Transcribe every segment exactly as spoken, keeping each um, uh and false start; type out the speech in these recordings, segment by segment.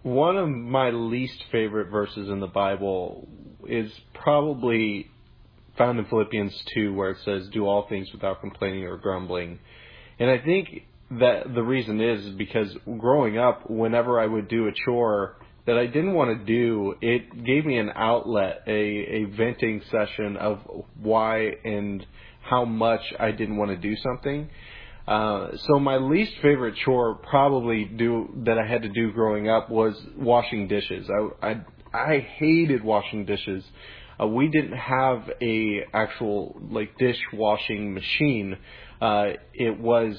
one of my least favorite verses in the Bible is probably found in Philippians two, where it says, "Do all things without complaining or grumbling." And I think that the reason is because growing up, whenever I would do a chore that I didn't want to do, it gave me an outlet, a, a venting session of why and how much I didn't want to do something. Uh, so my least favorite chore probably do that I had to do growing up was washing dishes. I I, I hated washing dishes. Uh, we didn't have a actual like dishwashing machine. Uh, it was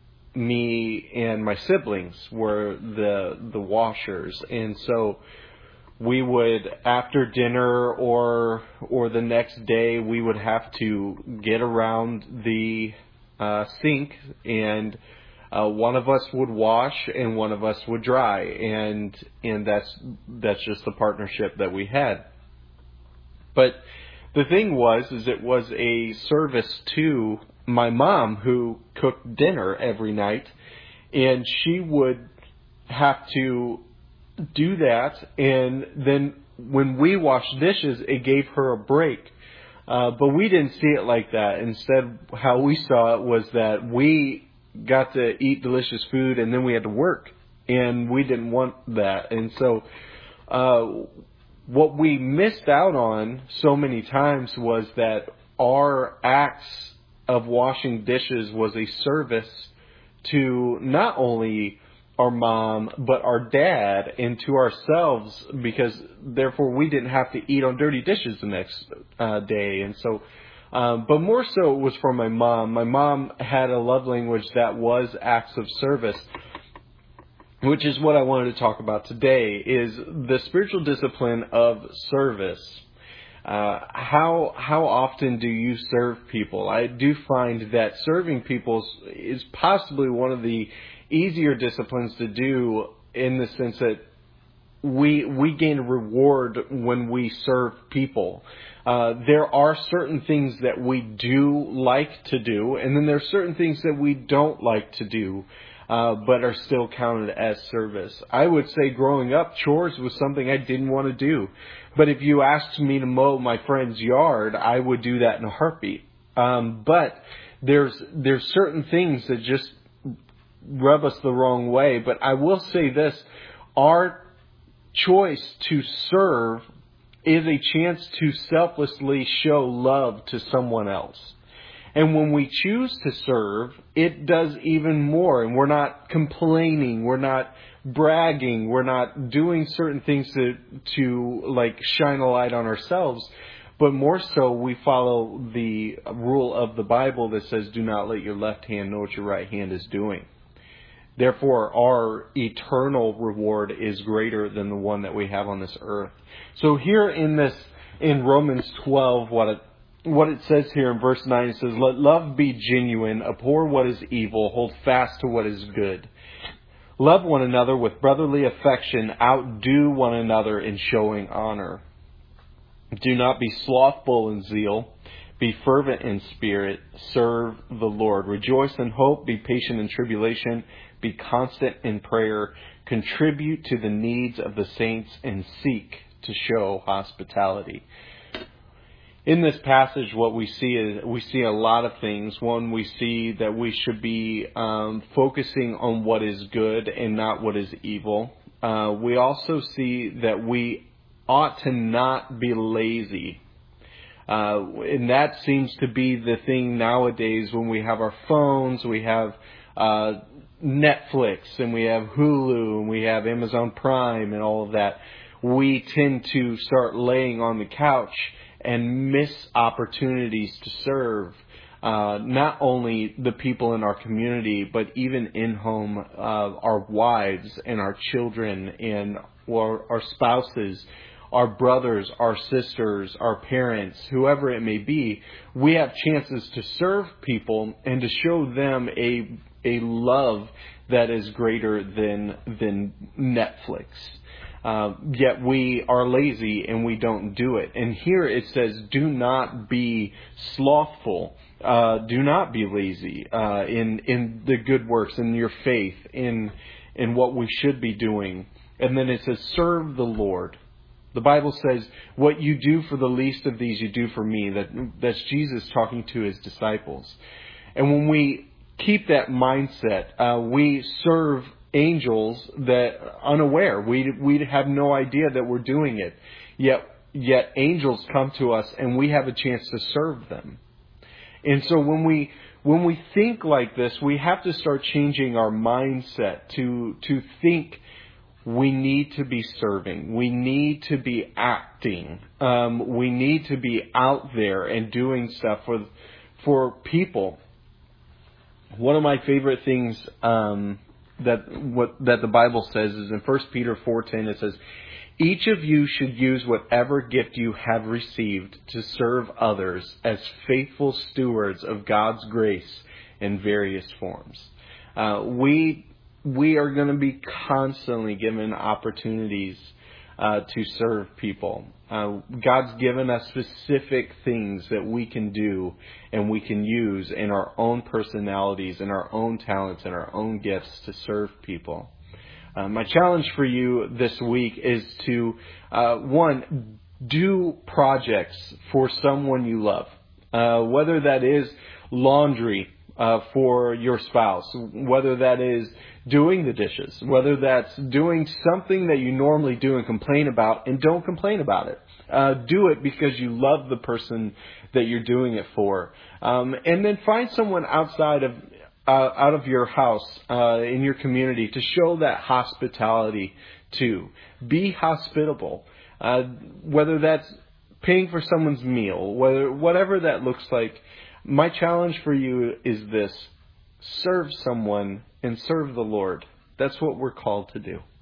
me and my siblings were the the washers, and so we would, after dinner or or the next day, we would have to get around the uh, sink, and uh, one of us would wash and one of us would dry, and and that's that's just the partnership that we had. But the thing was, is it was a service to my mom, who cooked dinner every night, and she would have to do that, and then when we washed dishes, it gave her a break. Uh, but we didn't see it like that. Instead, how we saw it was that we got to eat delicious food, and then we had to work, and we didn't want that. And so uh, what we missed out on so many times was that our acts of washing dishes was a service to not only our mom, but our dad, and to ourselves, because therefore we didn't have to eat on dirty dishes the next uh, day. And so, um, but more so it was for my mom. My mom had a love language that was acts of service, which is what I wanted to talk about today, is the spiritual discipline of service. Uh, how how often do you serve people? I do find that serving people is possibly one of the easier disciplines to do, in the sense that we we gain a reward when we serve people. Uh, there are certain things that we do like to do, and then there are certain things that we don't like to do, uh, but are still counted as service. I would say growing up, chores was something I didn't want to do. But if you asked me to mow my friend's yard, I would do that in a heartbeat. Um, but there's there's certain things that just rub us the wrong way. But I will say this: our choice to serve is a chance to selflessly show love to someone else. And when we choose to serve, it does even more. And we're not complaining. We're not bragging. We're not doing certain things to, to like shine a light on ourselves. But more so, we follow the rule of the Bible that says, do not let your left hand know what your right hand is doing. Therefore, our eternal reward is greater than the one that we have on this earth. So here in this, in Romans twelve, what it, what it says here in verse nine, it says, let love be genuine, abhor what is evil, hold fast to what is good. Love one another with brotherly affection, outdo one another in showing honor. Do not be slothful in zeal, be fervent in spirit, serve the Lord. Rejoice in hope, be patient in tribulation, be constant in prayer, contribute to the needs of the saints, and seek to show hospitality. In this passage, what we see is we see a lot of things. One, we see that we should be um, focusing on what is good and not what is evil. Uh, we also see that we ought to not be lazy. Uh, and that seems to be the thing nowadays when we have our phones, we have uh, Netflix, and we have Hulu, and we have Amazon Prime, and all of that. We tend to start laying on the couch and miss opportunities to serve uh, not only the people in our community, but even in home, uh, our wives and our children and our, our spouses, our brothers, our sisters, our parents, whoever it may be. We have chances to serve people and to show them a a love that is greater than than Netflix. Uh, yet we are lazy and we don't do it. And here it says, do not be slothful. Uh, do not be lazy uh, in in the good works, in your faith, in in what we should be doing. And then it says, serve the Lord. The Bible says, what you do for the least of these, you do for me. That, that's Jesus talking to his disciples. And when we keep that mindset, uh, we serve angels that unaware. We we have no idea that we're doing it. Yet yet angels come to us and we have a chance to serve them. And so when we when we think like this, we have to start changing our mindset to to think we need to be serving. We need to be acting. Um, we need to be out there and doing stuff for for people. One of my favorite things um, that what that the Bible says is in First Peter four ten. It says, each of you should use whatever gift you have received to serve others as faithful stewards of God's grace in various forms. Uh, we we are going to be constantly given opportunities uh, to serve people. Uh, God's given us specific things that we can do and we can use in our own personalities and our own talents and our own gifts to serve people. Uh, my challenge for you this week is to, uh, one, do projects for someone you love. Uh, whether that is laundry uh, for your spouse, whether that is doing the dishes, whether that's doing something that you normally do and complain about, and don't complain about it. Uh, do it because you love the person that you're doing it for. Um, and then find someone outside of Uh, out of your house, uh, in your community, to show that hospitality to. Be hospitable. Uh, whether that's paying for someone's meal, whether whatever that looks like. My challenge for you is this: serve someone and serve the Lord. That's what we're called to do.